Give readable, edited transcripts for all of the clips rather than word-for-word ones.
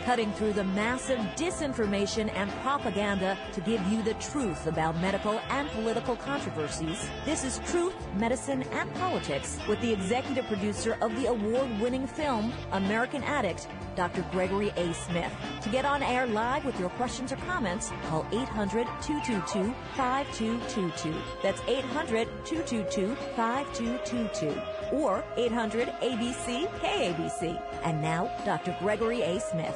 cutting through the massive disinformation and propaganda to give you the truth about medical and political controversies. This is Truth, Medicine, and Politics with the executive producer of the award-winning film American Addict, Dr. Gregory A. Smith. To get on air live with your questions or comments, call 800-222-5222. That's 800-222-5222. Or 800-ABC-KABC. And now, Dr. Gregory A. Smith.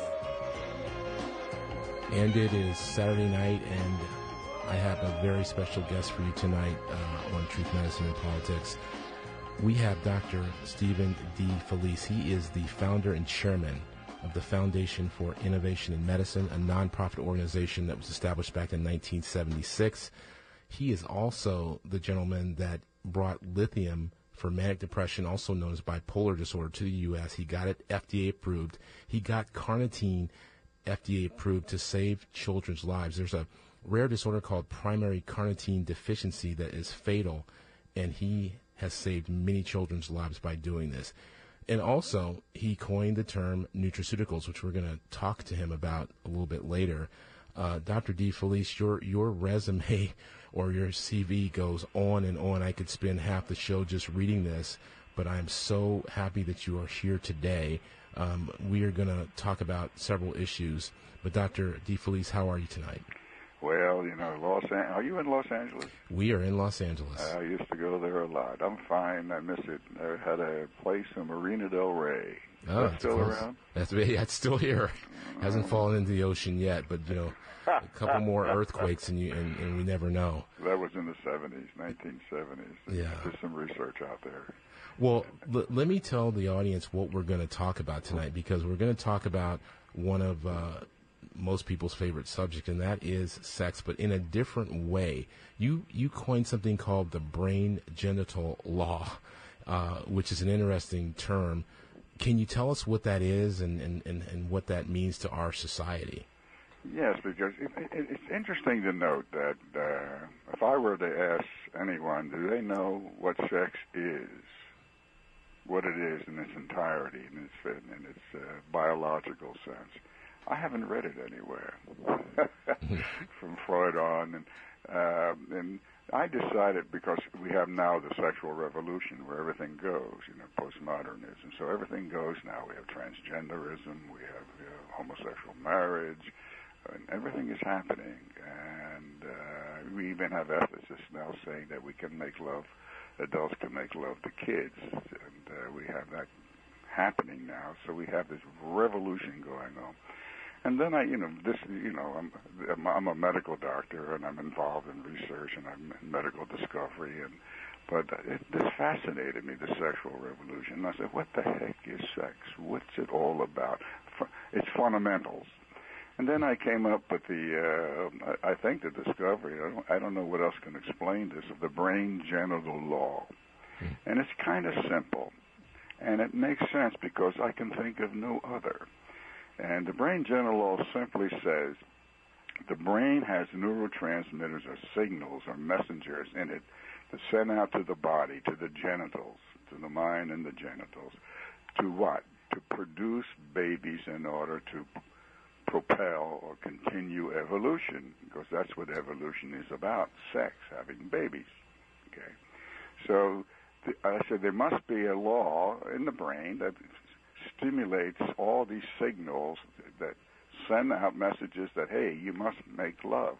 And it is Saturday night, and I have a very special guest for you tonight on Truth, Medicine, and Politics. We have Dr. Stephen D. Felice. He is the founder and chairman of the Foundation for Innovation in Medicine, a nonprofit organization that was established back in 1976. He is also the gentleman that brought lithium for manic depression, also known as bipolar disorder, to the U.S. He got it FDA approved. He got carnitine FDA approved to save children's lives. There's a rare disorder called primary carnitine deficiency that is fatal, and he has saved many children's lives by doing this. And also, he coined the term nutraceuticals, which we're going to talk to him about a little bit later. Dr. D. Felice, your resume or your CV goes on and on. I could spend half the show just reading this, but I'm so happy that you are here today. We are going to talk about several issues. But Dr. D. Felice, how are you tonight? Well, are you in Los Angeles? We are in Los Angeles. I used to go there a lot. I'm fine. I miss it. I had a place in Marina del Rey. Oh, that's still around? It's still here. Hasn't fallen into the ocean yet, but a couple more earthquakes and we never know. That was in the 1970s. Yeah. There's some research out there. Well, let me tell the audience what we're going to talk about tonight, because we're going to talk about one of most people's favorite subject, and that is sex, but in a different way. You coined something called the brain genital law, which is an interesting term. Can you tell us what that is and what that means to our society? Yes, because it's interesting to note that if I were to ask anyone, do they know what sex is, what it is in its entirety, in its biological sense, I haven't read it anywhere from Freud on, and I decided, because we have now the sexual revolution where everything goes, postmodernism, so everything goes now. We have transgenderism, we have homosexual marriage, and everything is happening, and we even have ethicists now saying that we can make love, adults can make love to kids, and we have that happening now, so we have this revolution going on. And then I'm a medical doctor, and I'm involved in research, and I'm in medical discovery, but this fascinated me, the sexual revolution. And I said, what the heck is sex? What's it all about? Its fundamentals. And then I came up with the discovery, I don't know what else can explain this, of the brain genital law. And it's kind of simple, and it makes sense because I can think of no other. And the brain genital law simply says the brain has neurotransmitters or signals or messengers in it to send out to the body, to the genitals, to the mind and the genitals, to what? To produce babies in order to propel or continue evolution, because that's what evolution is about, sex, having babies. Okay, so I said there must be a law in the brain that stimulates all these signals that send out messages that, hey, you must make love,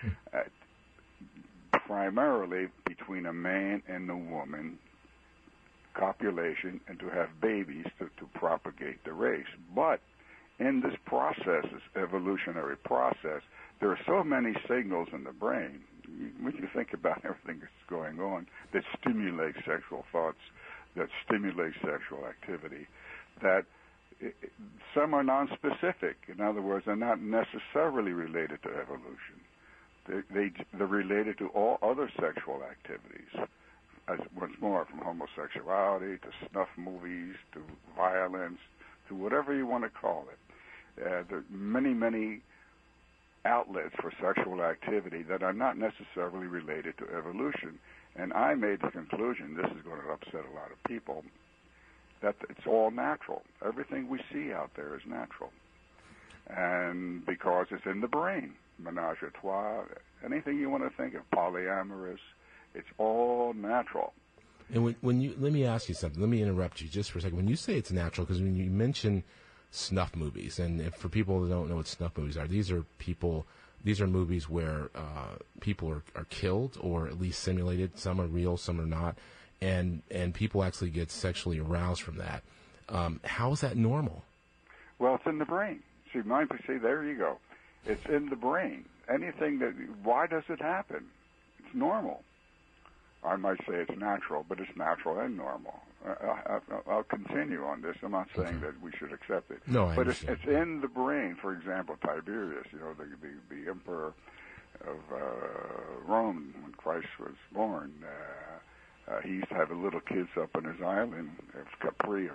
primarily between a man and a woman, copulation, and to have babies to propagate the race. But in this process, this evolutionary process, there are so many signals in the brain, when you think about everything that's going on, that stimulate sexual thoughts, that stimulate sexual activity, that some are nonspecific. In other words, they're not necessarily related to evolution. They're related to all other sexual activities. Once more, from homosexuality to snuff movies to violence to whatever you want to call it. There are many, many outlets for sexual activity that are not necessarily related to evolution. And I made the conclusion, this is going to upset a lot of people, that it's all natural. Everything we see out there is natural. and because it's in the brain, menage a trois, anything you want to think of, polyamorous, it's all natural. And when you, let me ask you something. Let me interrupt you just for a second. When you say it's natural, because when you mention snuff movies, and if, for people that don't know what snuff movies are, these are movies where people are killed or at least simulated. Some are real, some are not, and people actually get sexually aroused from that. How is that normal? Well, it's in the brain. See, there you go. It's in the brain. Why does it happen? It's normal. I might say it's natural, but it's natural and normal. I'll continue on this. I'm not saying that we should accept it. No, I but understand. it's in the brain. For example, Tiberius, the emperor of Rome when Christ was born, he used to have the little kids up on his island of Capri,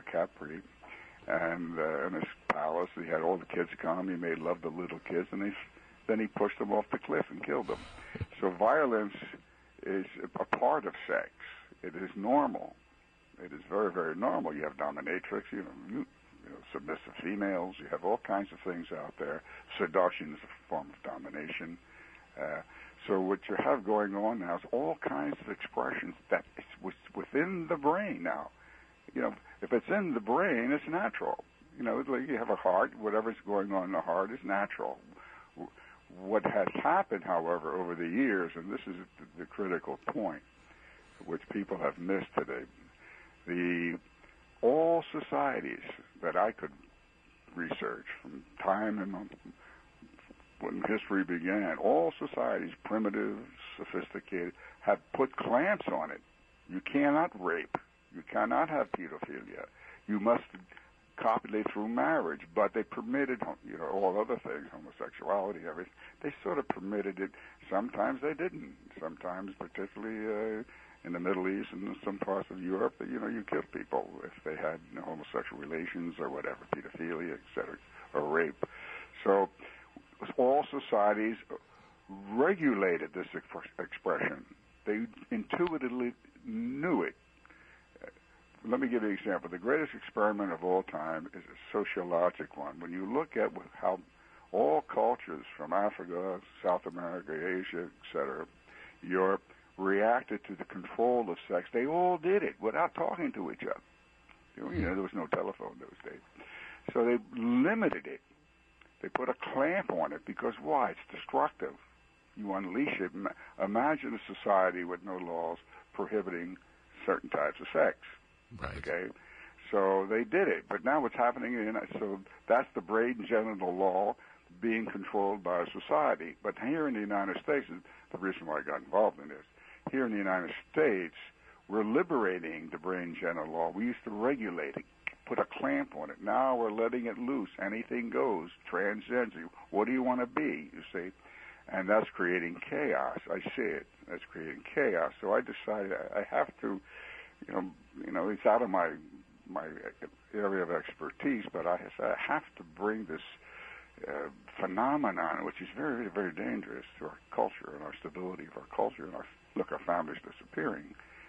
and in his palace he had all the kids come. He made love to little kids, and then he pushed them off the cliff and killed them. So violence is a part of sex. It is normal. It is very, very normal. You have dominatrix, submissive females. You have all kinds of things out there. Seduction is a form of domination. So what you have going on now is all kinds of expressions that is within the brain now. If it's in the brain, it's natural. Like you have a heart. Whatever's going on in the heart is natural. What has happened, however, over the years, and this is the critical point, which people have missed today, all societies that I could research from time and when history began, all societies, primitive, sophisticated, have put clamps on it. You cannot rape. You cannot have pedophilia. You must copulate through marriage, but they permitted, all other things, homosexuality, everything. They sort of permitted it. Sometimes they didn't. Sometimes, particularly in the Middle East and in some parts of Europe, you kill people if they had homosexual relations or whatever, pedophilia, etc., or rape. So all societies regulated this expression. They intuitively knew it. Let me give you an example. The greatest experiment of all time is a sociologic one. When you look at how all cultures from Africa, South America, Asia, etc., Europe, reacted to the control of sex, they all did it without talking to each other. There was no telephone those days. So they limited it. They put a clamp on it because why? It's destructive. You unleash it. Imagine a society with no laws prohibiting certain types of sex. Right. Okay, so they did it, but now what's happening so that's the brain genital law being controlled by a society. But here in the United States, the reason why I got involved in this, here in the United States, we're liberating the brain genital law. We used to regulate it, put a clamp on it. Now we're letting it loose. Anything goes, transgender. What do you want to be, you see? And that's creating chaos. I see it. That's creating chaos. So I decided I have to, it's out of my area of expertise, but I have to bring this phenomenon, which is very, very dangerous to our culture and our stability of our culture and our families disappearing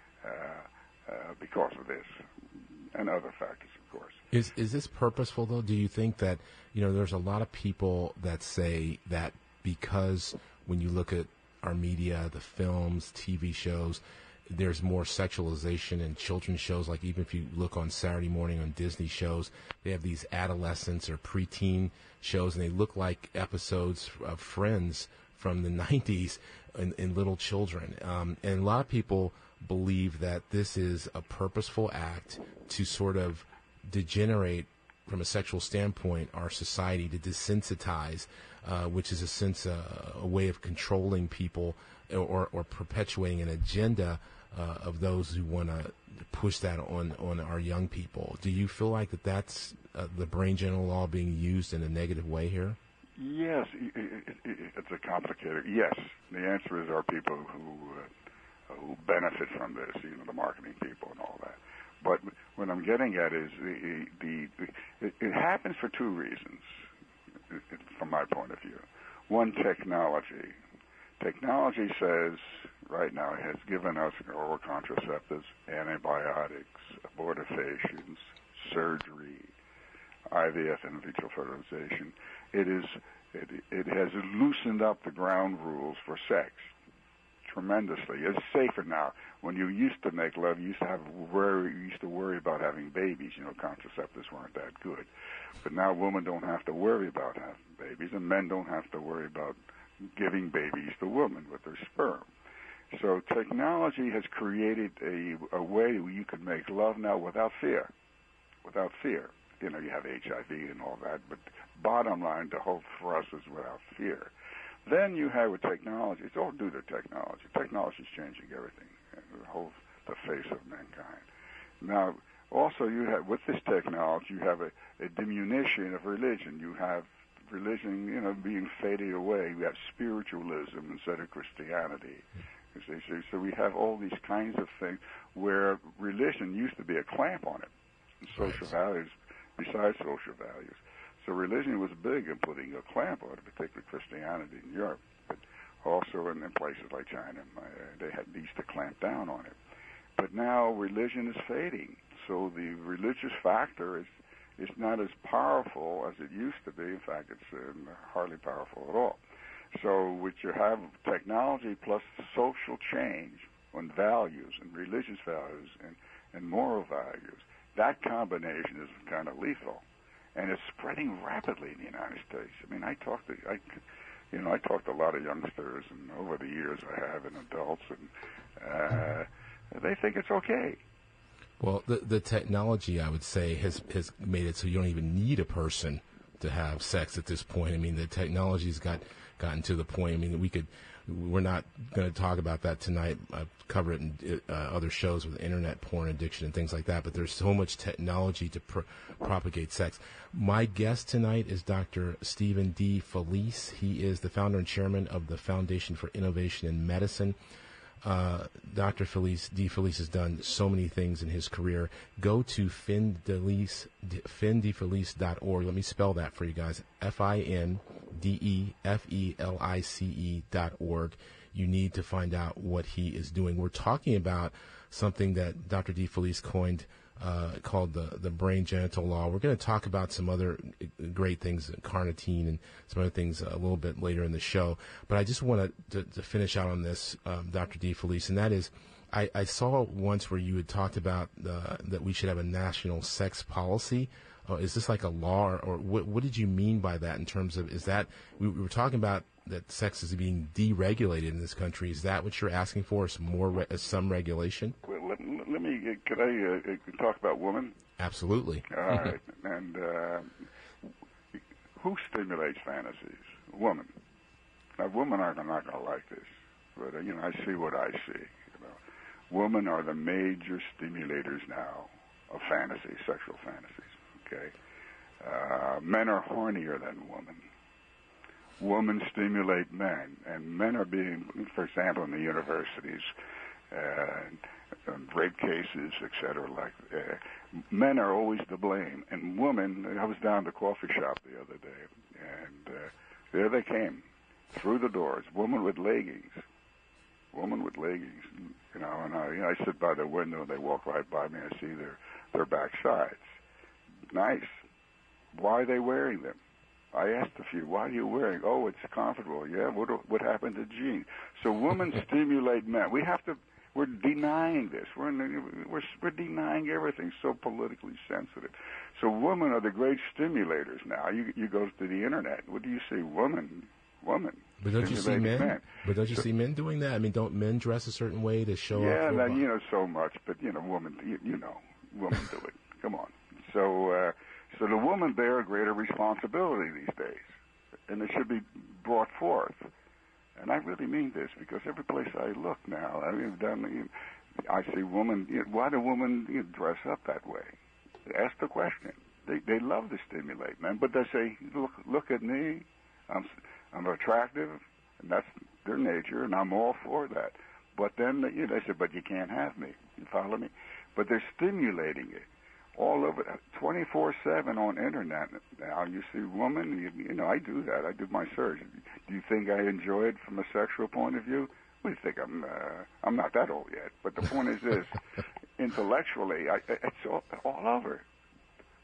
because of this and other factors, of course. Is this purposeful, though? Do you think that, there's a lot of people that say that because when you look at our media, the films, TV shows, there's more sexualization in children's shows. Like even if you look on Saturday morning on Disney shows, they have these adolescents or preteen shows, and they look like episodes of Friends from the 90s in little children. And a lot of people believe that this is a purposeful act to sort of degenerate from a sexual standpoint our society, to desensitize, which is a way of controlling people or perpetuating an agenda of those who want to push that on our young people. Do you feel like that's the brain genital law being used in a negative way here? Yes, it's a complicated. Yes, the answer is our people who benefit from this, the marketing people and all that. But what I'm getting at is it happens for two reasons, from my point of view. One, technology. Technology says right now it has given us oral contraceptives, antibiotics, abortifacients, surgery, IVF and in vitro fertilization. It has loosened up the ground rules for sex tremendously. It's safer now. When you used to make love, you used to worry about having babies. Contraceptives weren't that good. But now women don't have to worry about having babies, and men don't have to worry about giving babies to women with their sperm. So technology has created a way where you can make love now without fear. Without fear. You have HIV and all that, but bottom line, the whole thrust is without fear. Then you have with technology, it's all due to technology. Technology is changing everything, the face of mankind. Now, also you have, with this technology, you have a diminution of religion. You have religion, being faded away. You have spiritualism instead of Christianity. So we have all these kinds of things where religion used to be a clamp on it, and social values, besides social values. So religion was big in putting a clamp on it, particularly Christianity in Europe, but also in places like China, they used to clamp down on it. But now religion is fading, so the religious factor is not as powerful as it used to be. In fact, it's hardly powerful at all. So what you have, technology plus social change on values and religious values and moral values, that combination is kind of lethal. And it's spreading rapidly in the United States. I mean, I talked to a lot of youngsters, and over the years I have, and adults, and they think it's okay. Well, the technology, I would say, has made it so you don't even need a person to have sex at this point. I mean, the technology's gotten to the point. I mean, we're not going to talk about that tonight. I've covered it in other shows with internet porn addiction and things like that, but there's so much technology to propagate sex. My guest tonight is Dr. Stephen D. Felice. He is the founder and chairman of the Foundation for Innovation in Medicine. Dr. D. Felice has done so many things in his career. Go to findefelice.org. Let me spell that for you guys. FINDEFELICE.org. You need to find out what he is doing. We're talking about something that Dr. D. Felice coined called the brain genital law. We're going to talk about some other great things, carnitine and some other things a little bit later in the show. But I just want to finish out on this, Dr. D. Felice, and that is, I saw once where you had talked about that we should have a national sex policy. Is this like a law, or what did you mean by that in terms of, is that, we were talking about that sex is being deregulated in this country. Is that what you're asking for, some regulation? Well, could I talk about women? Absolutely. All right. And who stimulates fantasies? Women. Now, women are not going to like this, but, I see what I see. Women are the major stimulators now of fantasy, sexual fantasies, okay? Men are hornier than women. Women stimulate men, and men are being, for example, in the universities, rape cases, etc. Men are always to blame, and women. I was down at the coffee shop the other day, and there they came through the doors. Women with leggings, and I sit by the window, and they walk right by me. I see their backsides. Nice. Why are they wearing them? I asked a few, why are you wearing? Oh, it's comfortable. Yeah, what happened to jeans? So women stimulate men. We're denying this. We're denying everything. So politically sensitive. So women are the great stimulators now. You go to the internet. What do you see? Women. But don't you see men? But don't you see men doing that? I mean, don't men dress a certain way to show off? Yeah, so much. But women, women do it. Come on. So the women bear a greater responsibility these days, and it should be brought forth. And I really mean this, because every place I look now, I see women. Why do women dress up that way? Ask the question. They love to stimulate men, but they say, "Look at me. I'm attractive, and that's their nature, and I'm all for that." But then they say, "But you can't have me." You follow me? But they're stimulating it all over, 24/7 on internet now. You see women. I do that. I do my search. Do you think I enjoy it from a sexual point of view? What do you think? I'm not that old yet. But the point is this: intellectually, it's all over.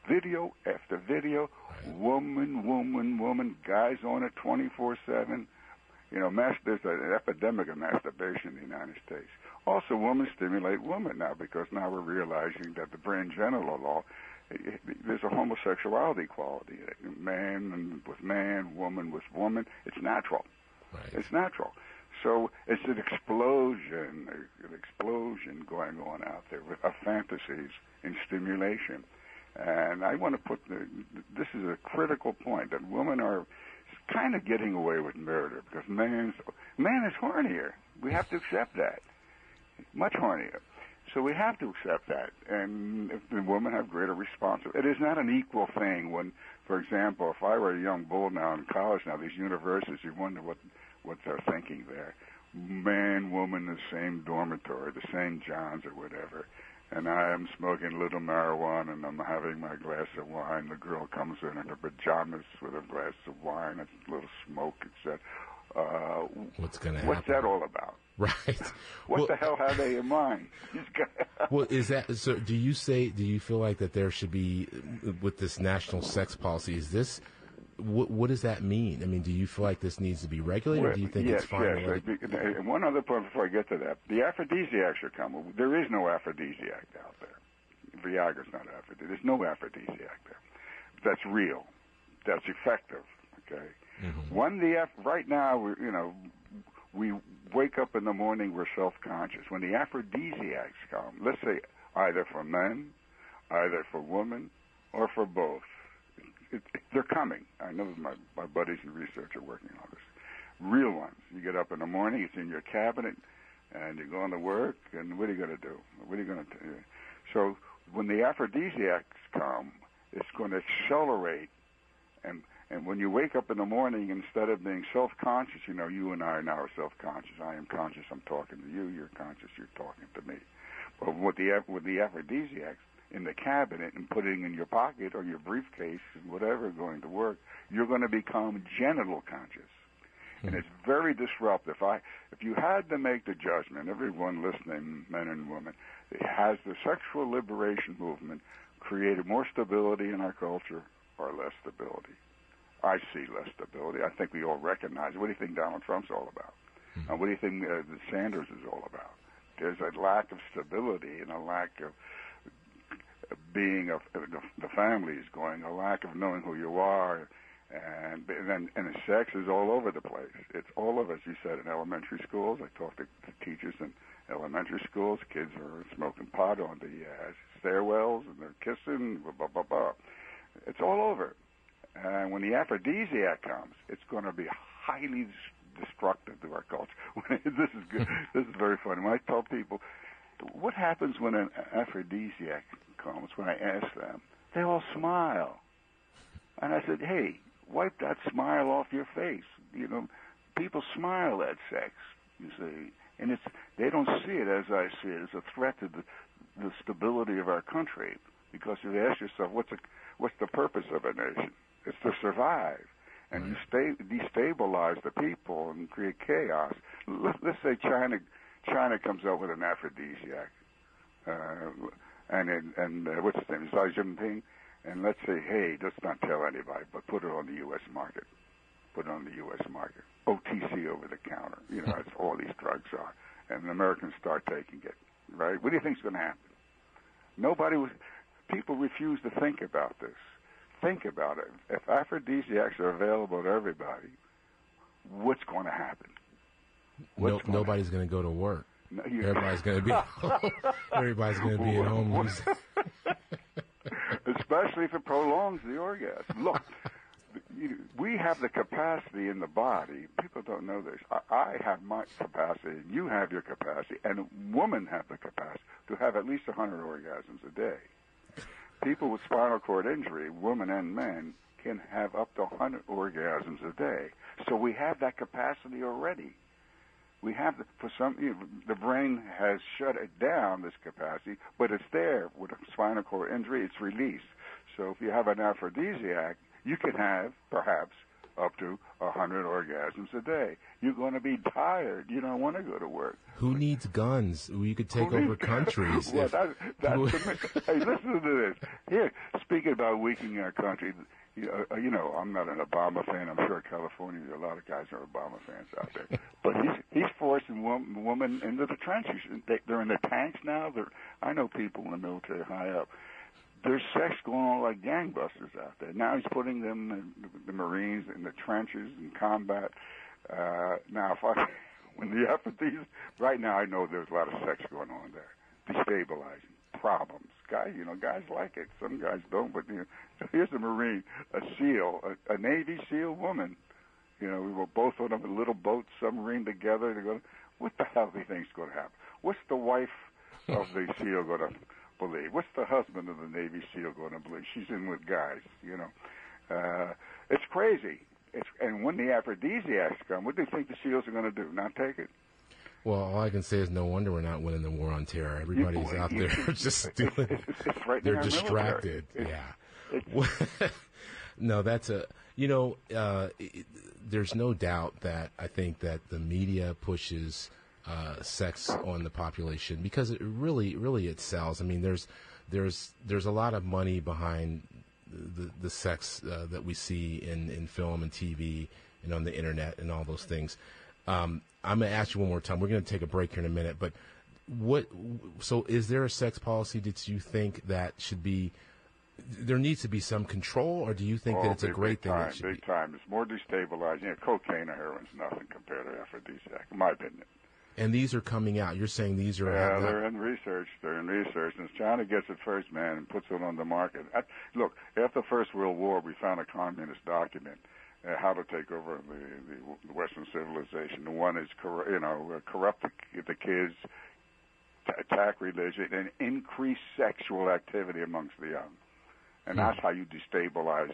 video after video, woman, woman, woman, guys on it 24/7. You know, there's an epidemic of masturbation in the United States. Also, women stimulate women now because now we're realizing that the brain genital law, there's a homosexuality quality. Man with man, woman with woman. It's natural. Right. It's natural. So it's an explosion going on out there of fantasies in stimulation. And I want to put this is a critical point, that women are kind of getting away with murder because man is hornier. We have to accept that. Much hornier. So we have to accept that. And if the women have greater responsibility, it is not an equal thing when, for example, if I were a young bull now in college now, these universities, you wonder what they're thinking there. Man, woman, the same dormitory, the same Johns or whatever. And I am smoking a little marijuana and I'm having my glass of wine. The girl comes in her pajamas with a glass of wine, a little smoke, etc. What's going to happen? What's that all about? Right. What the hell have they in mind? Well, is that so? Do you feel like that there should be, with this national sex policy? Is this what does that mean? I mean, do you feel like this needs to be regulated, or do you think it's fine? Yes. One other point before I get to that: the aphrodisiacs are coming. There is no aphrodisiac out there. Viagra's not aphrodisiac. There's no aphrodisiac there. That's real. That's effective. Okay. Mm-hmm. Right now, we wake up in the morning, we're self-conscious. When the aphrodisiacs come, let's say either for men, either for women, or for both, they're coming. I know my buddies in research are working on this. Real ones. You get up in the morning, it's in your cabinet, and you're going to work, and what are you going to do? What are you going to do? So when the aphrodisiacs come, it's going to accelerate. And when you wake up in the morning, instead of being self-conscious, you and I now are self-conscious. I am conscious, I'm talking to you. You're conscious, you're talking to me. But with the aphrodisiacs in the cabinet and putting in your pocket or your briefcase and whatever going to work, you're going to become genital conscious. And it's very disruptive. If you had to make the judgment, everyone listening, men and women, has the sexual liberation movement created more stability in our culture or less stability? I see less stability. I think we all recognize it. What do you think Donald Trump's all about? And what do you think Sanders is all about? There's a lack of stability and a lack of being the family is going, a lack of knowing who you are, and the sex is all over the place. It's all of us. You said in elementary schools. I talked to teachers in elementary schools. Kids are smoking pot on the stairwells and they're kissing. Blah blah blah blah. It's all over. And when the aphrodisiac comes, it's going to be highly destructive to our culture. This is good. This is very funny. When I tell people, what happens when an aphrodisiac comes, when I ask them, they all smile. And I said, hey, wipe that smile off your face. People smile at sex, you see. And they don't see it as I see it, as a threat to the stability of our country. Because if you ask yourself, what's the purpose of a nation? It's to survive. And you destabilize the people and create chaos. Let's say China comes up with an aphrodisiac, and what's his name? Xi Jinping. And let's say, hey, let's not tell anybody, but put it on the U.S. market. Put it on the U.S. market. OTC, over the counter. That's all these drugs are. And the Americans start taking it, right? What do you think is going to happen? People refuse to think about this. Think about it. If aphrodisiacs are available to everybody, what's going to happen? Nobody's going to go to work. No, everybody's going to be home. Everybody's going to be at home. Especially if it prolongs the orgasm. Look, we have the capacity in the body. People don't know this. I have my capacity, and you have your capacity, and women have the capacity to have at least 100 orgasms a day. People with spinal cord injury, women and men, can have up to 100 orgasms a day. So we have that capacity already. We have the brain has shut it down, this capacity, but it's there. With a spinal cord injury, it's released. So if you have an aphrodisiac, you can have perhaps up to 100 orgasms a day. You're going to be tired. You don't want to go to work. Who needs guns? We could take over countries. Well, hey, listen to this. Here, speaking about weakening our country, you know, I'm not an Obama fan. I'm sure California, there are a lot of guys who are Obama fans out there. But he's forcing women into the trenches. They're in the tanks now. I know people in the military high up. There's sex going on like gangbusters out there. Now he's putting them, the Marines, in the trenches in combat. Now, when the effort right now, I know there's a lot of sex going on there, destabilizing problems. Guys like it. Some guys don't. But here's a Marine, a SEAL, a Navy SEAL woman. We were both on a little boat submarine together. They're going, what the hell do you think's going to happen? What's the wife of the SEAL going to believe? What's the husband of the Navy SEAL going to believe? She's in with guys. It's crazy. And when the aphrodisiacs come, what do you think the SEALs are going to do? Not take it? Well, all I can say is no wonder we're not winning the war on terror. Everybody's out there just doing it's right. They're distracted. No, that's there's no doubt that I think that the media pushes sex on the population because it really it sells. I mean, there's a lot of money behind the sex that we see in film and TV and on the internet and all those things. I'm going to ask you one more time. We're going to take a break here in a minute, but so is there a sex policy that you think that should be, there needs to be some control, or do you think that it's a great thing? Big time. It's more destabilizing. Cocaine or heroin's nothing compared to aphrodisiac, in my opinion. And these are coming out. You're saying these are... Yeah, they're in research. And China gets it first, man, and puts it on the market. Look, after the First World War, we found a communist document, how to take over the Western civilization. The one is, corrupt the kids, attack religion, and increase sexual activity amongst the young. And that's how you destabilize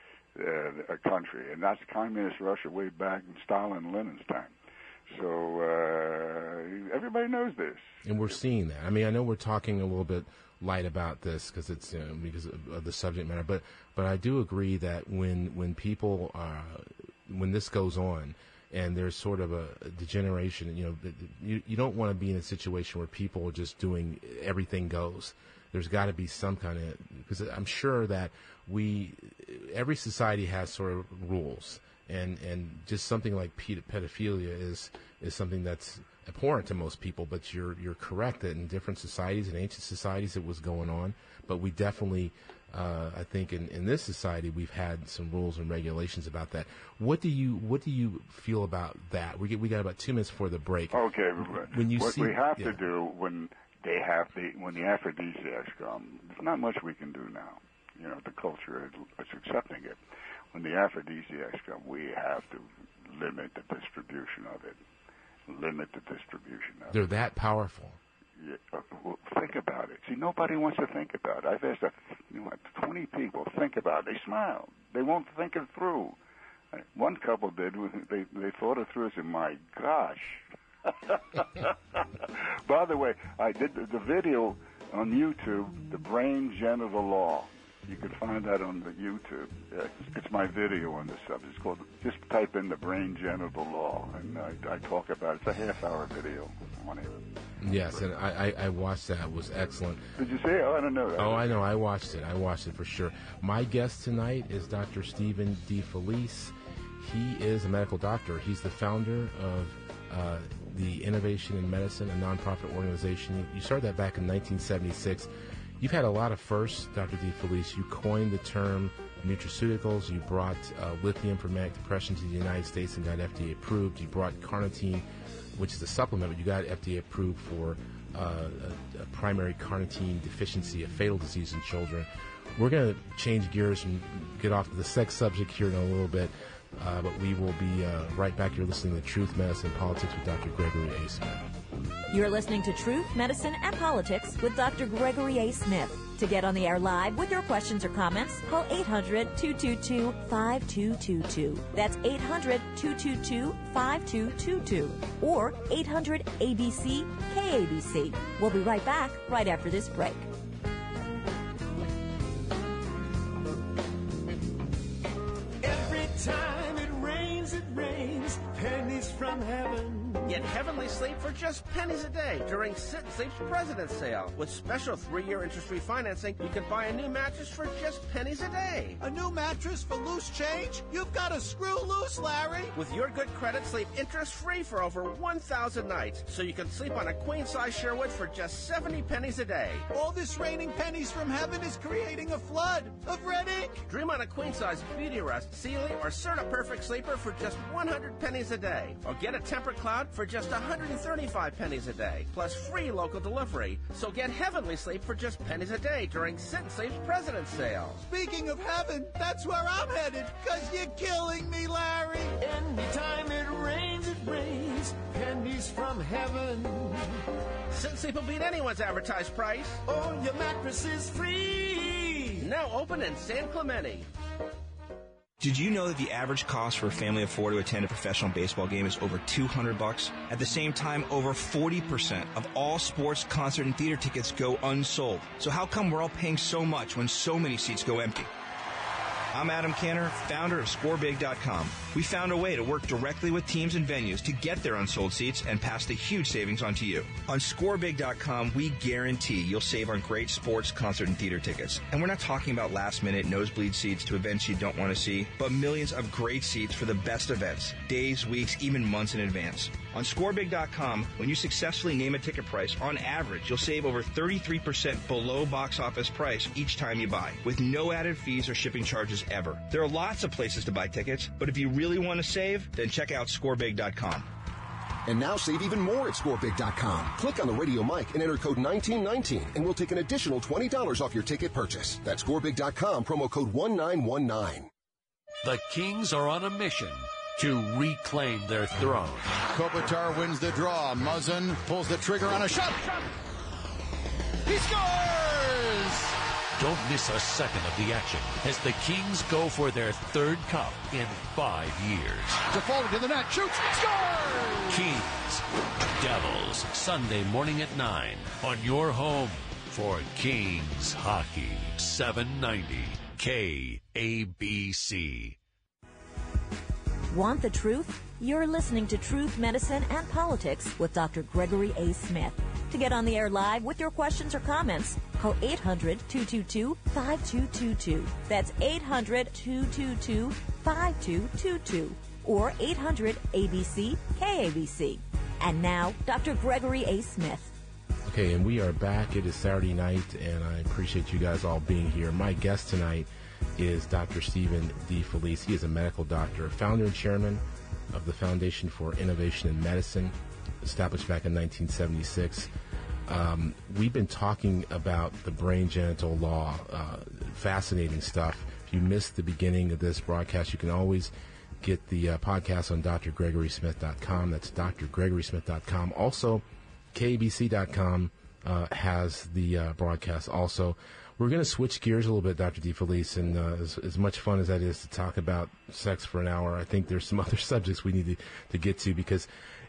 a country. And that's communist Russia way back in Stalin and Lenin's time. So everybody knows this. And we're seeing that. I mean, I know we're talking a little bit light about this because it's because of the subject matter, but I do agree that when people when this goes on and there's sort of a degeneration, you don't want to be in a situation where people are just doing everything goes. There's got to be some kind of, because I'm sure that every society has sort of rules. And just something like pedophilia is something that's abhorrent to most people. But you're correct that in different societies, in ancient societies, it was going on. But we definitely, I think, in this society, we've had some rules and regulations about that. What do you feel about that? We got about 2 minutes before the break. Okay. When we have to do when the aphrodisiacs come, there's not much we can do now. The culture is accepting it. When the aphrodisiacs come, we have to limit the distribution of it. They're that powerful. Yeah, well, think about it. See, nobody wants to think about it. I've asked 20 people, think about it. They smile. They won't think it through. One couple did. They thought it through and said, my gosh. By the way, I did the video on YouTube, The Brain Genital Law. You can find that on the YouTube. It's my video on this subject. It's called, just type in The Brain Genital Law, and I talk about it. It's a half-hour video on it. Yes, and I watched that. It was excellent. Did you see it? Oh, I don't know that. Oh, I know. I watched it. For sure. My guest tonight is Dr. Stephen DeFelice. He is a medical doctor. He's the founder of the Innovation in Medicine, a nonprofit organization. You started that back in 1976. You've had a lot of firsts, Dr. DeFelice. You coined the term nutraceuticals. You brought lithium for manic depression to the United States and got FDA approved. You brought carnitine, which is a supplement, but you got FDA approved for a primary carnitine deficiency, a fatal disease in children. We're going to change gears and get off the sex subject here in a little bit, but we will be right back. You're listening to Truth, Medicine, Politics with Dr. Gregory A. Smith. You're listening to Truth, Medicine, and Politics with Dr. Gregory A. Smith. To get on the air live with your questions or comments, call 800-222-5222. That's 800-222-5222. Or 800-ABC-KABC. We'll be right back right after this break. Every time it it rains pennies from heaven. Get heavenly sleep for just pennies a day during Sit and Sleep's President's Sale. With special 3-year interest-free financing, you can buy a new mattress for just pennies a day. A new mattress for loose change? You've got to screw loose, Larry. With your good credit, sleep interest-free for over 1,000 nights, so you can sleep on a queen-size Sherwood for just 70 pennies a day. All this raining pennies from heaven is creating a flood of red ink. Dream on a queen-size Beauty Rest, Sealy, or Serta Perfect Sleeper for just 100 pennies a day. Or get a Tempered Cloud for just 135 pennies a day, plus free local delivery. So get heavenly sleep for just pennies a day during Sit and Sleep's President's Sale. Speaking of heaven, that's where I'm headed, because you're killing me, Larry. Anytime it rains pennies from heaven. Sit and Sleep will beat anyone's advertised price. Oh, your mattress is free. Now open in San Clemente. Did you know that the average cost for a family of 4 to attend a professional baseball game is over $200? At the same time, over 40% of all sports, concert, and theater tickets go unsold. So how come we're all paying so much when so many seats go empty? I'm Adam Canner, founder of ScoreBig.com. We found a way to work directly with teams and venues to get their unsold seats and pass the huge savings on to you. On ScoreBig.com, we guarantee you'll save on great sports, concert, and theater tickets. And we're not talking about last-minute nosebleed seats to events you don't want to see, but millions of great seats for the best events, days, weeks, even months in advance. On ScoreBig.com, when you successfully name a ticket price, on average, you'll save over 33% below box office price each time you buy, with no added fees or shipping charges ever. There are lots of places to buy tickets, but if you really want to save, then check out ScoreBig.com. And now save even more at ScoreBig.com. Click on the radio mic and enter code 1919, and we'll take an additional $20 off your ticket purchase. That's ScoreBig.com, promo code 1919. The Kings are on a mission to reclaim their throne. Kopitar wins the draw. Muzzin pulls the trigger on a shot. He scores! Don't miss a second of the action as the Kings go for their third cup in 5 years. Default to the net, shoots, scores! Kings, Devils, Sunday morning at 9 on your home for Kings Hockey, 790 KABC. Want the truth? You're listening to Truth, Medicine, and Politics with Dr. Gregory A. Smith. To get on the air live with your questions or comments, call 800-222-5222. That's 800-222-5222 or 800-ABC-KABC. And now, Dr. Gregory A. Smith. Okay, and we are back. It is Saturday night, and I appreciate you guys all being here. My guest tonight is Dr. Stephen DeFelice. He is a medical doctor, founder and chairman of the Foundation for Innovation in Medicine, established back in 1976. We've been talking about the brain genital law, fascinating stuff. If you missed the beginning of this broadcast, you can always get the podcast on drgregorysmith.com. That's drgregorysmith.com. Also, KBC.com has the broadcast also. We're going to switch gears a little bit, Dr. DeFelice, and as much fun as that is to talk about sex for an hour, I think there's some other subjects we need to get to because,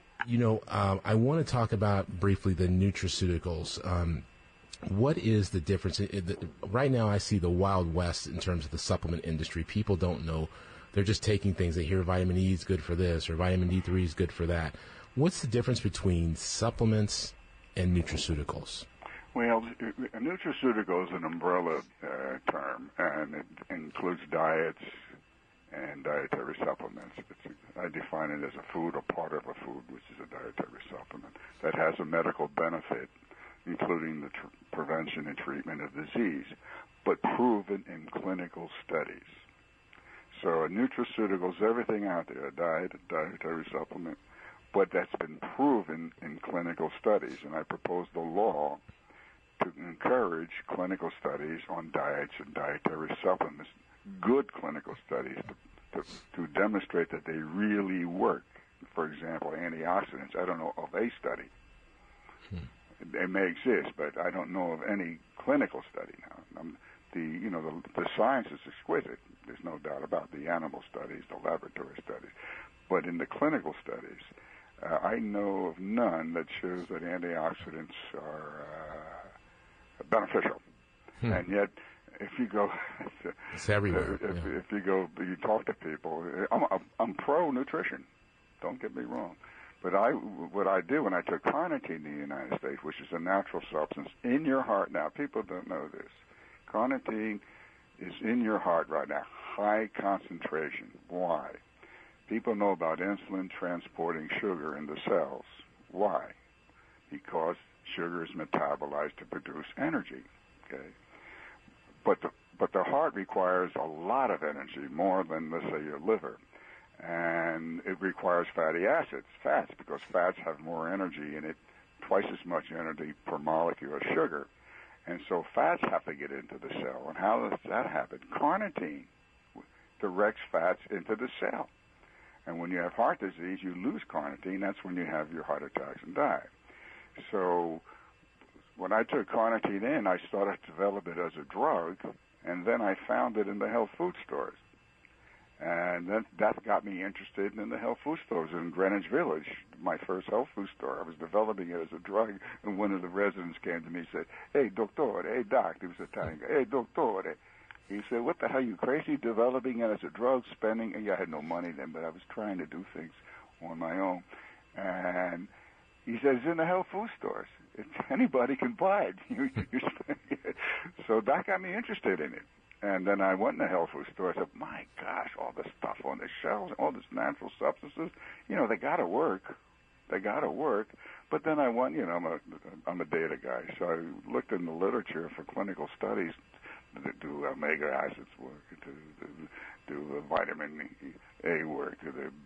I want to talk about briefly the nutraceuticals. What is the difference? Right now I see the Wild West in terms of the supplement industry. People don't know. They're just taking things. They hear vitamin E is good for this or vitamin D3 is good for that. What's the difference between supplements and nutraceuticals? Well, a nutraceutical is an umbrella term, and it includes diets and dietary supplements. I define it as a food or part of a food, which is a dietary supplement, that has a medical benefit, including the prevention and treatment of disease, but proven in clinical studies. So a nutraceutical is everything out there, a diet, a dietary supplement, but that's been proven in clinical studies, and I propose the law to encourage clinical studies on diets and dietary supplements, good clinical studies to demonstrate that they really work. For example, antioxidants. I don't know of a study. They may exist, but I don't know of any clinical study now. The science is exquisite. There's no doubt about the animal studies, the laboratory studies. But in the clinical studies, I know of none that shows that antioxidants are beneficial. And yet, if you go, it's everywhere. If you talk to people. I'm pro nutrition. Don't get me wrong. But what I do when I took carnitine in the United States, which is a natural substance in your heart now. People don't know this. Carnitine is in your heart right now, high concentration. Why? People know about insulin transporting sugar in the cells. Why? Because sugar is metabolized to produce energy. Okay, but the heart requires a lot of energy, more than, let's say, your liver, and it requires fatty acids, fats, because fats have more energy in it, twice as much energy per molecule as sugar, and so fats have to get into the cell. And how does that happen? Carnitine directs fats into the cell. And when you have heart disease, you lose carnitine. That's when you have your heart attacks and die. So when I took carnitine in, I started to develop it as a drug, and then I found it in the health food stores. And that got me interested in the health food stores in Greenwich Village, my first health food store. I was developing it as a drug, and one of the residents came to me and said, "Hey, doctor, hey, doc," he was Italian guy, "Hey, doctor." He said, "What the hell, you crazy, developing it as a drug, spending?" And I had no money then, but I was trying to do things on my own. And he says, "It's in the health food stores. Anybody can buy it." So that got me interested in it. And then I went in the health food store. I said, "My gosh, all this stuff on the shelves, all these natural substances, they got to work. They got to work." But then I went, I'm a data guy, so I looked in the literature for clinical studies. Do omega acids work? Do vitamin A work?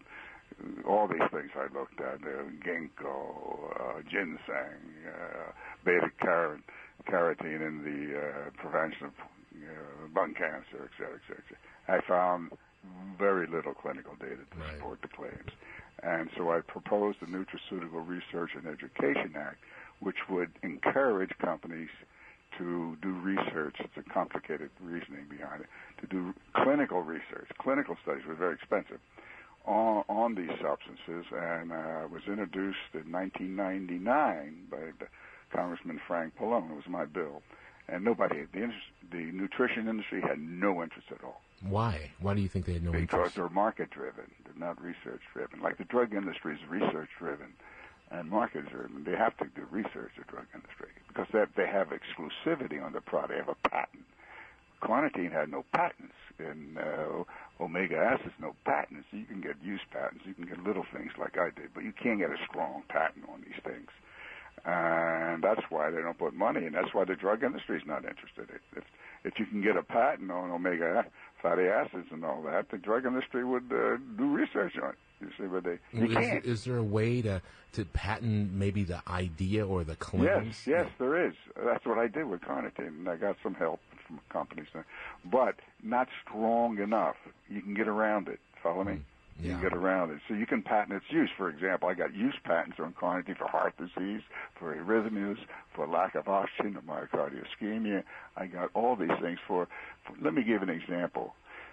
All these things I looked at: ginkgo, ginseng, beta carotene in the prevention of lung cancer, et cetera, et cetera. I found very little clinical data to support the claims, and so I proposed the Nutraceutical Research and Education Act, which would encourage companies to do research. It's a complicated reasoning behind it. To do clinical research. Clinical studies were very expensive on these substances, and was introduced in 1999 by Congressman Frank Pallone. It was my bill. And nobody, the nutrition industry had no interest at all. Why? Why do you think they had no interest? Because they're market-driven. They're not research-driven. Like the drug industry is research-driven and market-driven. They have to do research, the drug industry, because they have exclusivity on the product. They have a patent. Carnitine had no patents. In omega acids, no patents. You can get use patents. You can get little things like I did, but you can't get a strong patent on these things. And that's why they don't put money, and that's why the drug industry is not interested. If you can get a patent on omega fatty acids and all that, the drug industry would do research on it. You see, but you can't. Is there a way to patent maybe the idea or the claims? Yes, there is. That's what I did with carnitine, and I got some help from companies, but not strong enough. You can get around it. Follow me? You can get around it. So you can patent its use. For example, I got use patents on carnitine for heart disease, for arrhythmias, for lack of oxygen, or myocardial ischemia. I got all these things for let me give an example.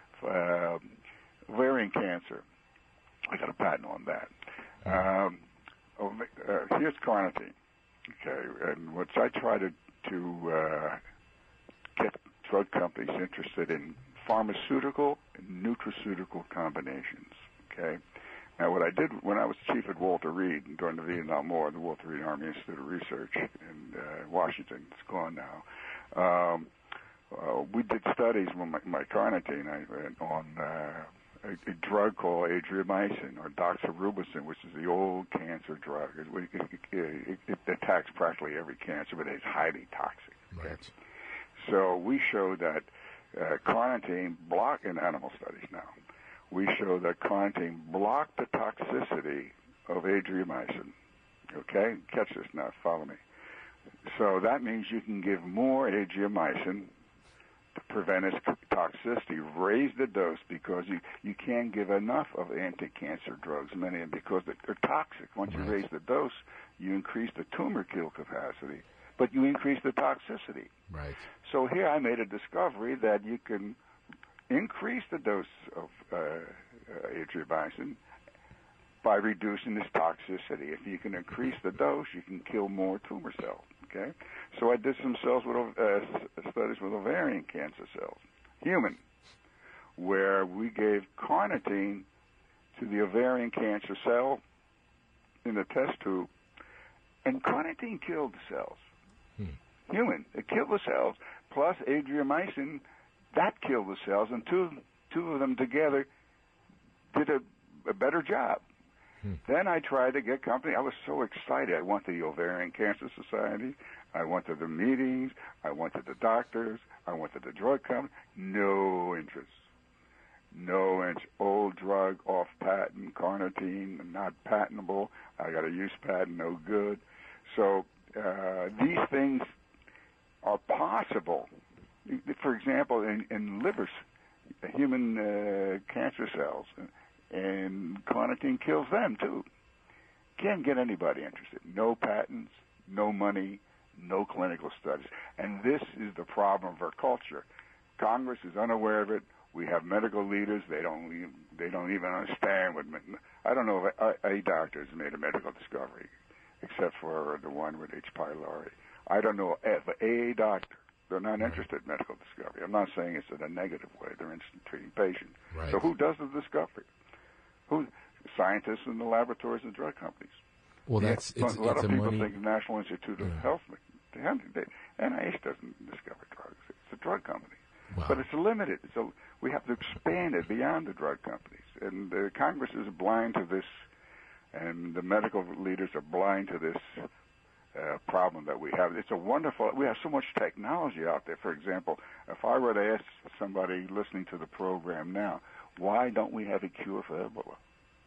Ovarian cancer. I got a patent on that. Here's carnitine. Okay, and what I try to get drug companies interested in pharmaceutical and nutraceutical combinations. Okay. Now, what I did when I was chief at Walter Reed during the Vietnam War, the Walter Reed Army Institute of Research in Washington, it's gone now. We did studies with my carnitine on a drug called adriamycin or doxorubicin, which is the old cancer drug. It attacks practically every cancer, but it's highly toxic. Okay? Right. So we showed that carnitine blocked in animal studies now. We show that carnitine blocked the toxicity of adriamycin. Okay? Catch this now. Follow me. So that means you can give more adriamycin to prevent its toxicity. Raise the dose because you can't give enough of anti-cancer drugs, many of them, because they're toxic. Once you raise the dose, you increase the tumor kill capacity, but you increase the toxicity. Right. So here I made a discovery that you can increase the dose of adriamycin by reducing its toxicity. If you can increase the dose, you can kill more tumor cells. Okay, so I did some cells with studies with ovarian cancer cells, human, where we gave carnitine to the ovarian cancer cell in the test tube, and carnitine killed the cells. Human, it killed the cells. Plus adriamycin, that killed the cells, and two of them together did a better job. Then I tried to get company. I was so excited. I went to the Ovarian Cancer Society. I went to the meetings. I went to the doctors. I went to the drug company. No interest. No interest. Old drug, off patent, carnitine, not patentable. I got a use patent, no good. So these things are possible. For example, in livers, human cancer cells, and carnitine kills them too. Can't get anybody interested. No patents, no money, no clinical studies. And this is the problem of our culture. Congress is unaware of it. We have medical leaders. They don't even understand what. I don't know if a doctor has made a medical discovery, except for the one with H. pylori. I don't know if a doctor. They're not interested in medical discovery. I'm not saying it's in a negative way. They're interested in treating patients. Right. So who does the discovery? Who? Scientists in the laboratories and drug companies. Well, a lot of people money. think the National Institute of Health, NIH doesn't discover drugs. It's a drug company. Wow. But it's limited. So we have to expand it beyond the drug companies. And Congress is blind to this, and the medical leaders are blind to this problem that we have. It's a wonderful, we have so much technology out there. For example, if I were to ask somebody listening to the program now, why don't we have a cure for Ebola?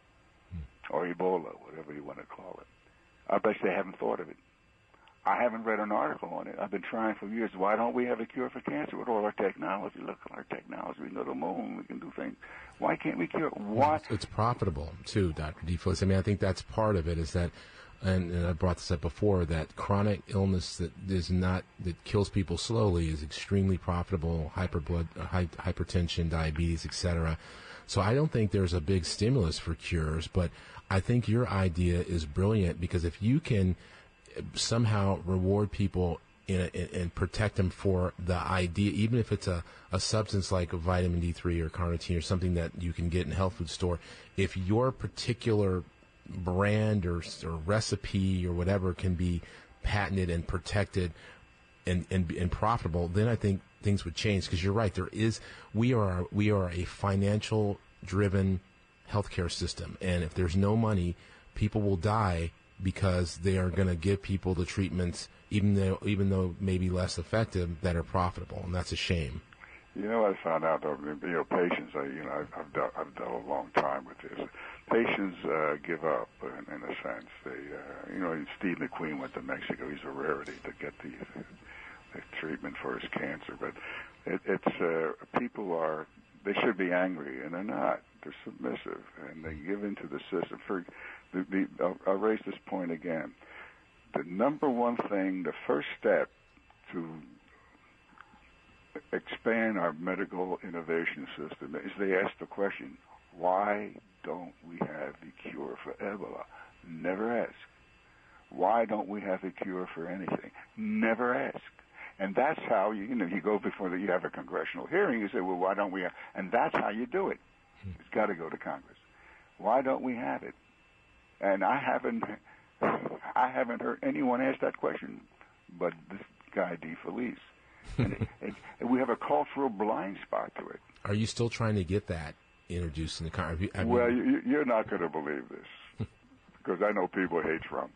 Or Ebola, whatever you want to call it. I bet they haven't thought of it. I haven't read an article on it. I've been trying for years. Why don't we have a cure for cancer with all our technology? Look at our technology. We can go to the moon. We can do things. Why can't we cure? Why? It's profitable, too, Dr. DeFelice. I mean, I think that's part of it is that, and I brought this up before, that chronic illness that kills people slowly is extremely profitable, hypertension, diabetes, etc. So I don't think there's a big stimulus for cures, but I think your idea is brilliant because if you can somehow reward people and protect them for the idea, even if it's a substance like a vitamin D3 or carnitine or something that you can get in a health food store, if your particular brand or recipe or whatever can be patented and protected and profitable, then I think things would change. Because you're right, we are a financial driven healthcare system, and if there's no money, people will die because they are going to give people the treatments, even though maybe less effective, that are profitable, and that's a shame. You know, I found out though, patients. I've dealt a long time with this. Patients give up in a sense. They, Steve McQueen went to Mexico. He's a rarity to get the treatment for his cancer. But people they should be angry, and they're not. They're submissive, and they give into the system. I'll raise this point again. The number one thing, the first step to expand our medical innovation system is they ask the question, why don't we have a cure for Ebola? Never ask. Why don't we have a cure for anything? Never ask. And that's how you go before you have a congressional hearing, you say, well, why don't we have, and that's how you do it. It's got to go to Congress. Why don't we have it? And I haven't heard anyone ask that question but this guy DeFelice. And we have a cultural blind spot to it. Are you still trying to get that introduced in the Congress? Well, you're not going to believe this because I know people hate Trump.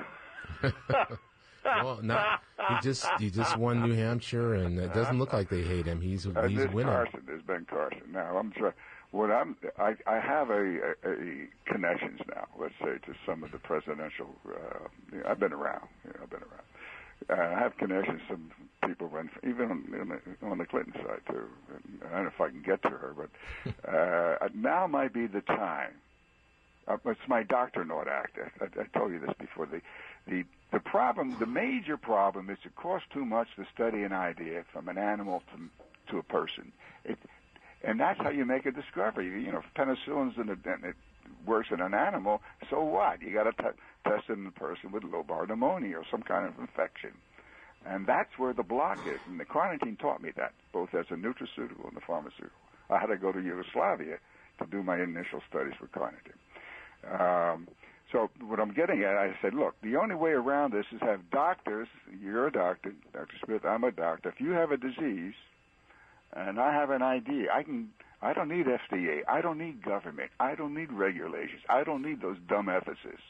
Well, he just won New Hampshire, and it doesn't look like they hate him. He's winning. There's Ben Carson. Now I'm trying. I have a connections now. Let's say to some of the presidential. I've been around. I have connections. Some people run, even on the Clinton side too. I don't know if I can get to her, but now might be the time. It's my Dr. Nord Act. I told you this before. The problem, the major problem, is it costs too much to study an idea from an animal to a person. And that's how you make a discovery. If penicillin's it works in an animal, so what? You got to test it in a person with lobar pneumonia or some kind of infection. And that's where the block is. And the Carnitine taught me that, both as a nutraceutical and a pharmaceutical. I had to go to Yugoslavia to do my initial studies with Carnitine. So what I'm getting at, I said, look, the only way around this is have doctors. You're a doctor, Dr. Smith, I'm a doctor. If you have a disease and I have an idea, I don't need FDA. I don't need government. I don't need regulations. I don't need those dumb ethicists.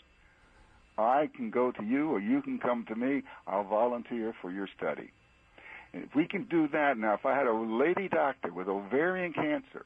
I can go to you or you can come to me. I'll volunteer for your study. And if we can do that, now if I had a lady doctor with ovarian cancer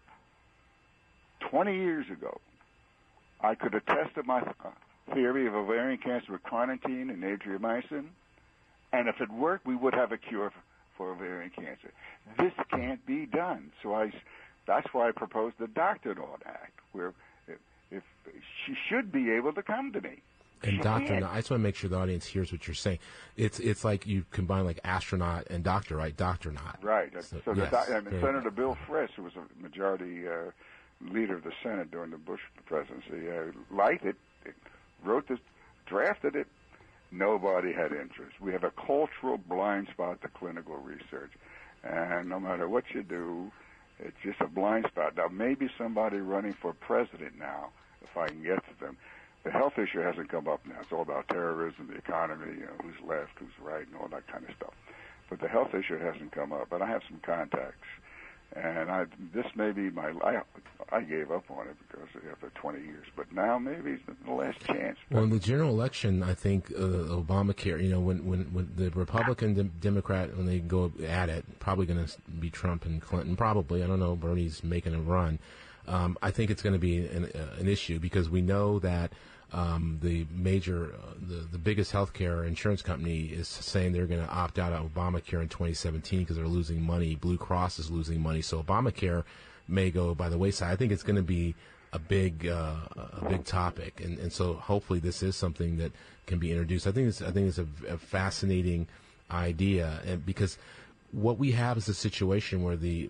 20 years ago, I could have tested my theory of ovarian cancer with Carnitine and Adriamycin, and if it worked, we would have a cure for ovarian cancer. This can't be done. So that's why I proposed the Doctor Note Act, where if she should be able to come to me. And Doctor, I just want to make sure the audience hears what you're saying. It's like you combine like astronaut and doctor, right? Doctor Not. Right. So yes, Senator Bill Frist, who was a majority leader of the Senate during the Bush presidency, liked it, wrote this, drafted it. Nobody had interest. We have a cultural blind spot to clinical research, and no matter what you do, it's just a blind spot. Now, maybe somebody running for president now, if I can get to them. The health issue hasn't come up now. It's all about terrorism, the economy, who's left, who's right, and all that kind of stuff. But the health issue hasn't come up, and I have some contacts. And this may be I gave up on it because after 20 years, but now maybe it's the last chance. Well, in the general election, I think Obamacare, when the Republican Democrat, when they go at it, probably going to be Trump and Clinton, probably. I don't know, Bernie's making a run. I think it's going to be an issue because we know that the major, the biggest healthcare insurance company is saying they're going to opt out of Obamacare in 2017 because they're losing money. Blue Cross is losing money, so Obamacare may go by the wayside. I think it's going to be a big topic, and so hopefully this is something that can be introduced. I think it's a fascinating idea, and because what we have is a situation where the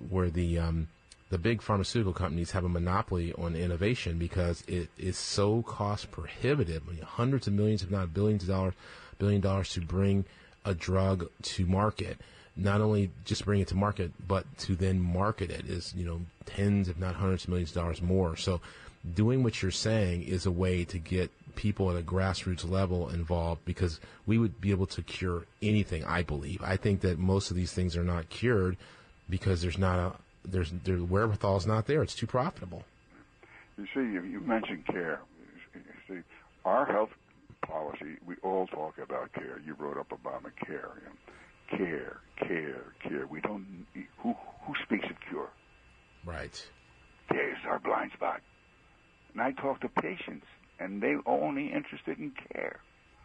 big pharmaceutical companies have a monopoly on innovation because it is so cost prohibitive. Hundreds of millions, if not $billion to bring a drug to market. Not only just bring it to market, but to then market it is, tens, if not hundreds of millions of dollars more. So doing what you're saying is a way to get people at a grassroots level involved because we would be able to cure anything, I believe. I think that most of these things are not cured because their wherewithal is not there. It's too profitable. You see, you mentioned care. You see, our health policy, we all talk about care. You brought up Obamacare. Care. We don't. Who speaks of cure? Right. There's our blind spot. And I talk to patients, and they're only interested in care.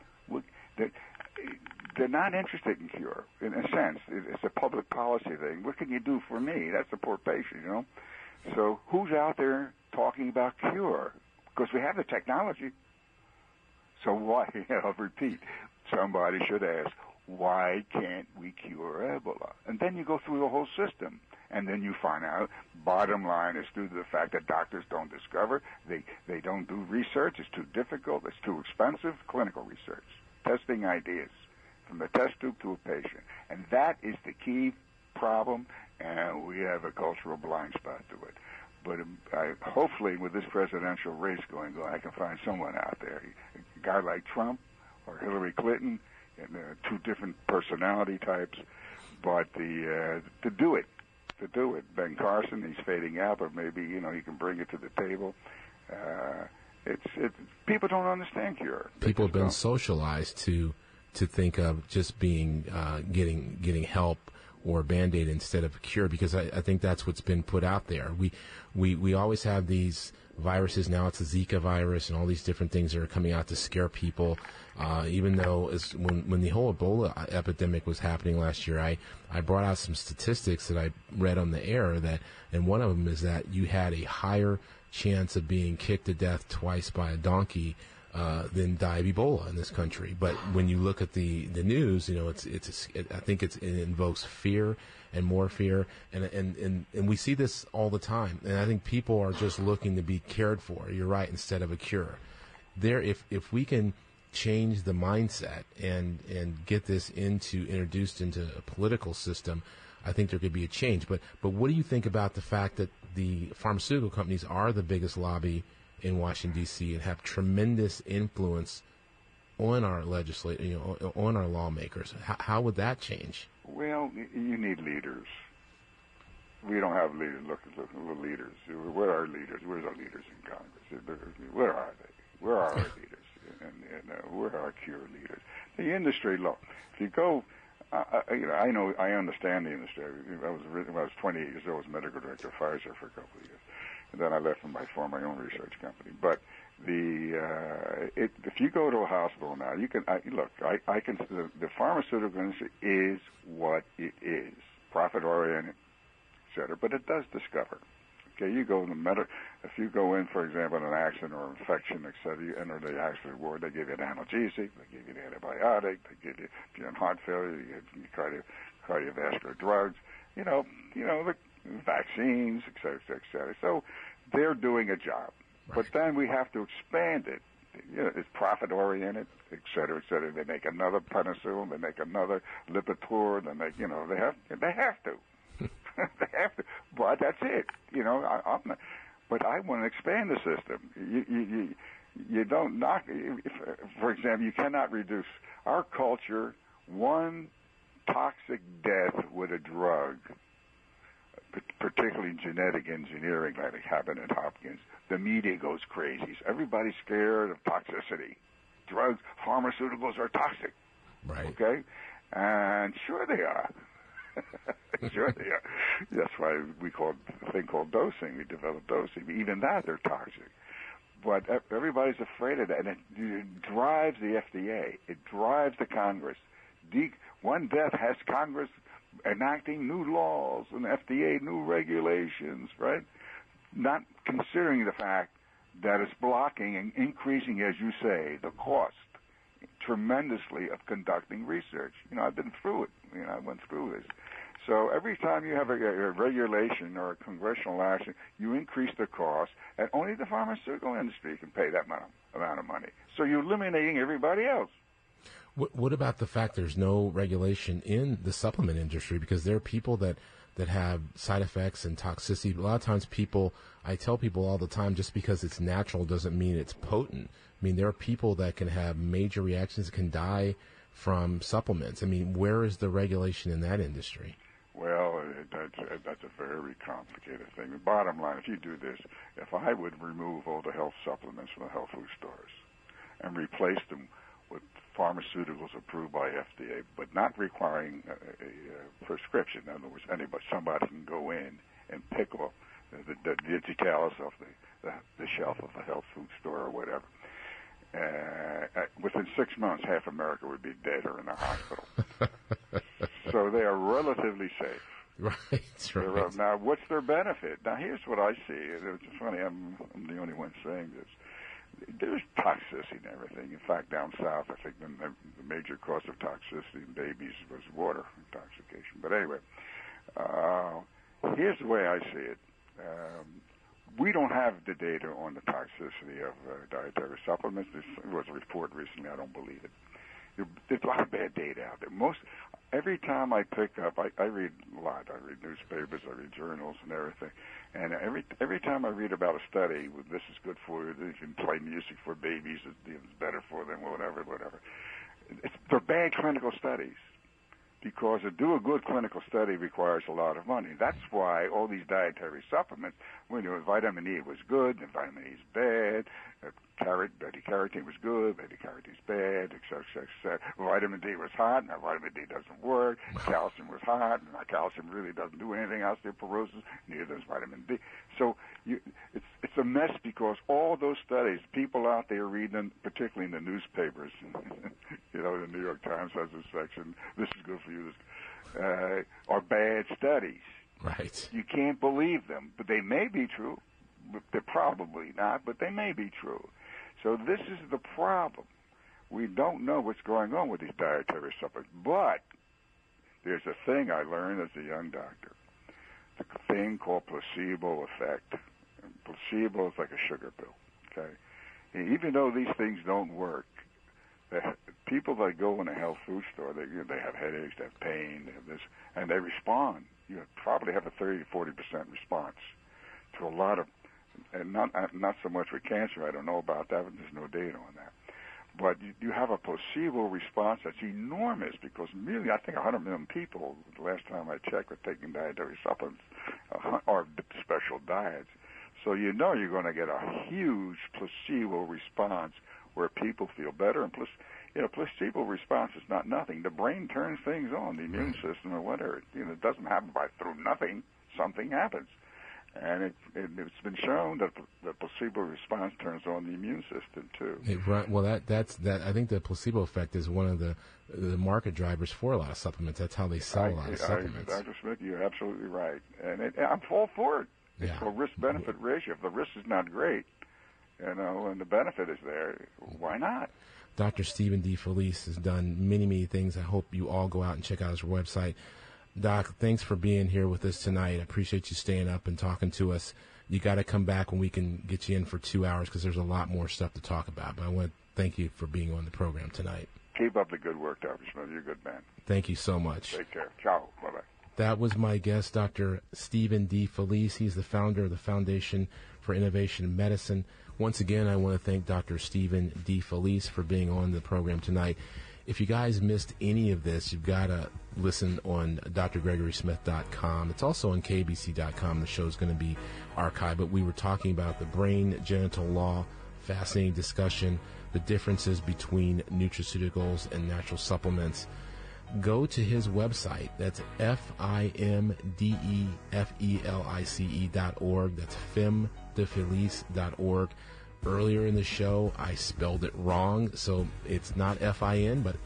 They're not interested in cure, in a sense. It's a public policy thing. What can you do for me? That's a poor patient, So who's out there talking about cure? Because we have the technology. So why, I'll repeat, somebody should ask, why can't we cure Ebola? And then you go through the whole system. And then you find out, bottom line is due to the fact that doctors don't discover, they don't do research, it's too difficult, it's too expensive, clinical research, testing ideas from the test tube to a patient. And that is the key problem, and we have a cultural blind spot to it. But hopefully with this presidential race going on, I can find someone out there, a guy like Trump or Hillary Clinton, and two different personality types, but to do it. Ben Carson, he's fading out, but maybe, he can bring it to the table. People don't understand cure. People have been socialized to think of just being getting help or Band-Aid instead of a cure, because I think that's what's been put out there. We always have these viruses. Now it's the Zika virus and all these different things that are coming out to scare people. Even though when the whole Ebola epidemic was happening last year, I brought out some statistics that I read on the air and one of them is that you had a higher chance of being kicked to death twice by a donkey than die of Ebola in this country. But when you look at the news, I think it invokes fear and more fear, and we see this all the time. And I think people are just looking to be cared for. You're right, instead of a cure. If we can change the mindset and get this introduced into a political system, I think there could be a change. But what do you think about the fact that the pharmaceutical companies are the biggest lobby in Washington, D.C. and have tremendous influence on our on our lawmakers? How would that change? Well, you need leaders. We don't have leaders. Look, we're leaders. Where are our leaders? Where's our leaders in Congress? Where are they? Where are our leaders? And where are our cure leaders? The industry, look, if you go, I understand the industry. When I was 28 years old, I was medical director of Pfizer for a couple of years. And then I left and I formed my own research company. But if you go to a hospital now, you can the pharmaceutical industry is what it is, profit oriented, et cetera. But it does discover. Okay, you go to if you go in, for example, in an accident or infection, et cetera, you enter the accident ward, they give you an analgesic, they give you an antibiotic, they give you, if you're in heart failure, you get cardiovascular drugs, the vaccines, et cetera, et cetera. So they're doing a job. Right. But then we have to expand it. It's profit-oriented, et cetera, et cetera. They make another penicillin, they make another Lipitor, they make, they have to. They have to. But that's it. But I want to expand the system. You don't knock. For example, you cannot reduce our culture one toxic death with a drug, particularly genetic engineering like it happened at Hopkins. The media goes crazy. Everybody's scared of toxicity. Drugs, pharmaceuticals are toxic. Right. Okay? And sure they are. Sure they are. That's why we call a thing called dosing. We developed dosing. Even that, they're toxic. But everybody's afraid of that. And it drives the FDA. It drives the Congress. One death has Congress enacting new laws and FDA new regulations, right? Not considering the fact that it's blocking and increasing, as you say, the cost tremendously of conducting research. I've been through it. I went through this. So every time you have a regulation or a congressional action, you increase the cost, and only the pharmaceutical industry can pay that amount of money. So you're eliminating everybody else. What about the fact there's no regulation in the supplement industry? Because there are people that have side effects and toxicity. A lot of times I tell people all the time, just because it's natural doesn't mean it's potent. I mean, there are people that can have major reactions, that can die from supplements. I mean, where is the regulation in that industry? Well, that's a very complicated thing. The bottom line, if you do this, if I would remove all the health supplements from the health food stores and replace them with pharmaceuticals approved by FDA, but not requiring a prescription. In other words, somebody can go in and pick up the digitalis off the shelf of a health food store or whatever. Within 6 months, half America would be dead or in a hospital. So they are relatively safe. Right. Now, what's their benefit? Now, here's what I see. It's funny, I'm the only one saying this. There's toxicity and everything. In fact, down south, I think the major cause of toxicity in babies was water intoxication. But anyway, here's the way I see it. We don't have the data on the toxicity of dietary supplements. There was a report recently. I don't believe it. There's a lot of bad data out there. Every time I pick up, I read a lot. I read newspapers, I read journals and everything. And every time I read about a study, this is good for you, you can play music for babies, it's better for them, whatever. They're bad clinical studies. Because to do a good clinical study requires a lot of money. That's why all these dietary supplements, vitamin E was good, and vitamin E is bad, beta-carotene was good, beta-carotene is bad, et cetera. Vitamin D was hot, now vitamin D doesn't work. Calcium was hot, and calcium really doesn't do anything. Osteoporosis, neither does vitamin D. So it's a mess because all those studies, people out there reading them, particularly in the newspapers, the New York Times has a section, this is good for you, are bad studies. Right. You can't believe them, but they may be true. They're probably not, but they may be true. So this is the problem. We don't know what's going on with these dietary supplements. But there's a thing I learned as a young doctor, the thing called placebo effect. And placebo is like a sugar pill, okay? And even though these things don't work, people that go in a health food store, they have headaches, they have pain, they have this, and they respond. You probably have a 30 to 40% response to a lot of, and not so much with cancer. I don't know about that, but there's no data on that. But you have a placebo response that's enormous because merely, I think 100 million people, the last time I checked, were taking dietary supplements or special diets. So you know you're going to get a huge placebo response where people feel better. And placebo response is not nothing. The brain turns things on, the immune system or whatever. It doesn't happen through nothing. Something happens. And it's been shown that the placebo response turns on the immune system too. Well, that's I think the placebo effect is one of the market drivers for a lot of supplements. That's how they sell a lot of supplements. Dr. Smith, you're absolutely right, and I'm all for it. It's a risk-benefit ratio. If the risk is not great, and the benefit is there, why not? Dr. Stephen D. Felice has done many, many things. I hope you all go out and check out his website. Doc, thanks for being here with us tonight. I appreciate you staying up and talking to us. You got to come back when we can get you in for 2 hours because there's a lot more stuff to talk about. But I want to thank you for being on the program tonight. Keep up the good work, Dr. Smith. You're a good man. Thank you so much. Take care. Ciao. Bye-bye. That was my guest, Dr. Stephen D. Felice. He's the founder of the Foundation for Innovation in Medicine. Once again, I want to thank Dr. Stephen D. Felice for being on the program tonight. If you guys missed any of this, you've got to listen on drgregorysmith.com. It's also on kbc.com. The show's going to be archived. But we were talking about the brain genital law, fascinating discussion, the differences between nutraceuticals and natural supplements. Go to his website. That's FIMDEFELICE.org. That's FIMDefelice.org. Earlier in the show, I spelled it wrong, so it's not FIN, but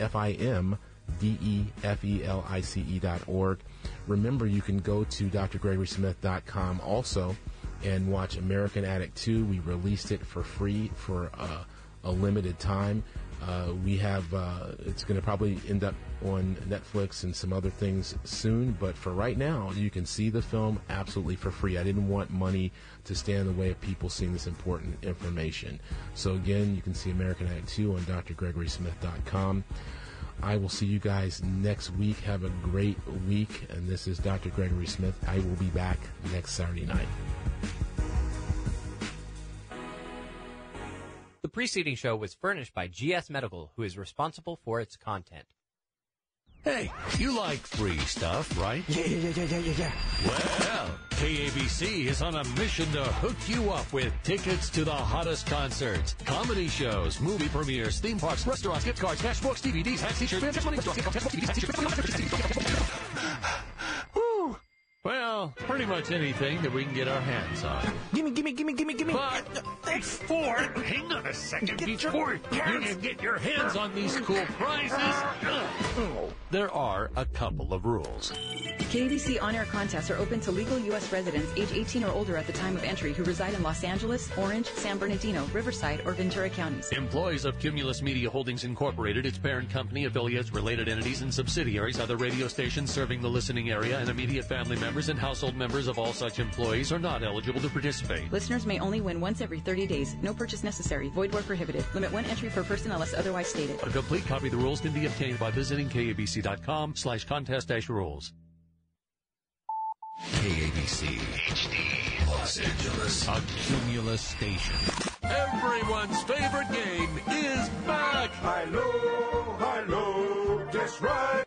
FIMDEFELICE.org. Remember, you can go to drgregorysmith.com also and watch American Addict 2. We released it for free for a limited time. We have, it's going to probably end up on Netflix and some other things soon, but for right now, you can see the film absolutely for free. I didn't want money to stand in the way of people seeing this important information. So again, you can see American Addict 2 on drgregorysmith.com. I will see you guys next week. Have a great week, and this is Dr. Gregory Smith. I will be back next Saturday night. The preceding show was furnished by GS Medical, who is responsible for its content. Hey, you like free stuff, right? Yeah. Well, KABC is on a mission to hook you up with tickets to the hottest concerts, comedy shows, movie premieres, theme parks, restaurants, gift cards, cash books, DVDs, hats, t-shirts, bands, money, Woo! Well, pretty much anything that we can get our hands on. Gimme. But before, hang on a second, before you can get your hands on these cool prizes, there are a couple of rules. KABC on-air contests are open to legal U.S. residents age 18 or older at the time of entry who reside in Los Angeles, Orange, San Bernardino, Riverside, or Ventura counties. Employees of Cumulus Media Holdings Incorporated, its parent company, affiliates, related entities, and subsidiaries, other radio stations serving the listening area, and immediate family members and household members of all such employees are not eligible to participate. Listeners may only win once every 30 days. No purchase necessary. Void where prohibited. Limit one entry per person unless otherwise stated. A complete copy of the rules can be obtained by visiting kabc.com/contest-rules. KABC HD Los Angeles, a Cumulus station. Everyone's favorite game is back. Hi-lo, guess right.